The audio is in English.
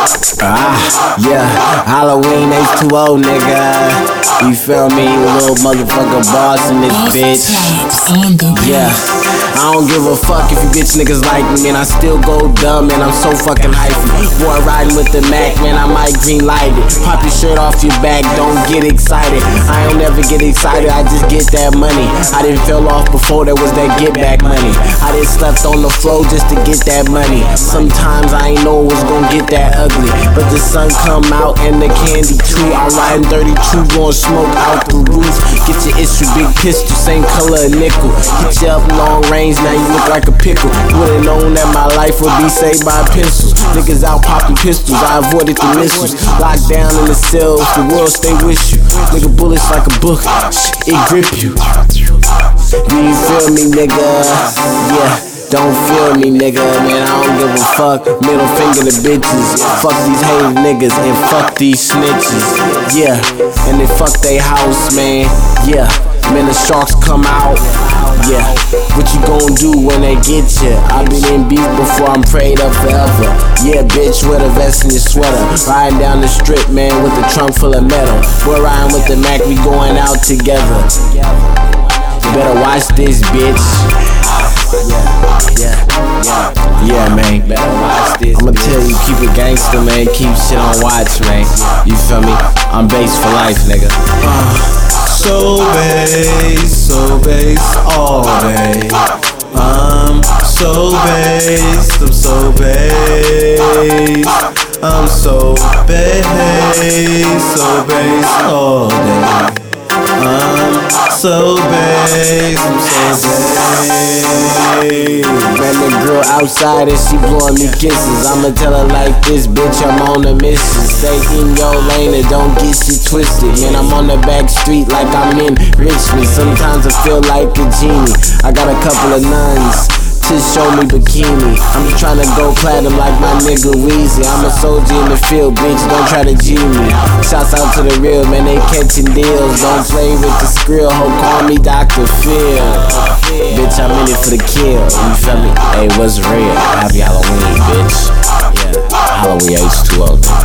Yeah, Halloween H2O, nigga. You feel me? Little motherfucker boss in this bitch. Yeah, I don't give a fuck if you bitch niggas like me, man. I still go dumb, and I'm so fucking hypey. Boy, riding with the Mac, man, I might green light it. Pop your shirt off your back, don't get excited. I don't ever get excited, I just get that money. I didn't fell off before, there was that get back money. I done slept on the floor just to get that money. Sometimes I ain't know it was gonna get that ugly, but the sun come out and the candy too. I'm riding 32, going smoke out the roof. Get your issue, big pistol, same color of nickel. Hit you up long range, now you look like a pickle. Would've known that my life would be saved by pencils. Niggas out popping pistols, I avoided the missiles. Locked down in the cells, the world stay with you. Nigga, bullets like a book, it grip you. Do you feel me, nigga? Yeah. Don't feel me, nigga, man, I don't give a fuck. Middle finger to bitches. Fuck these hating niggas and fuck these snitches. Yeah, and they fuck they house, man. Yeah, man, the sharks come out. Yeah, what you gon' do when they get ya? I been in beef before, I'm prayed up forever. Yeah, bitch, wear the vest in your sweater. Riding down the strip, man, with a trunk full of metal. We're riding with the Mac, we going out together. You better watch this, bitch. Yeah, man, better watch this. I'ma tell you, keep it gangster, man. Keep shit on watch, man. You feel me? I'm bass for life, nigga. So bass all day. I'm so bass, I'm so bass. I'm so bass all day. I'm so bass, I'm so bass. Man, the girl outside and she blowing me kisses. I'ma tell her like this, bitch, I'm on a mission. Stay in your lane and don't get shit twisted. Man, I'm on the back street like I'm in Richmond. Sometimes I feel like a genie. I got a couple of nuns to show me bikini. I'm just tryna go platinum like my nigga Weezy. I'm a soldier in the field, bitch, don't try to G me. Shouts out to the real, man, they catching deals. Don't play with the skrill, ho, call me Dr. Phil. Bitch, I'm in it for the kill, you feel me? Hey, what's real? Happy Halloween, bitch. Yeah, Halloween H2O.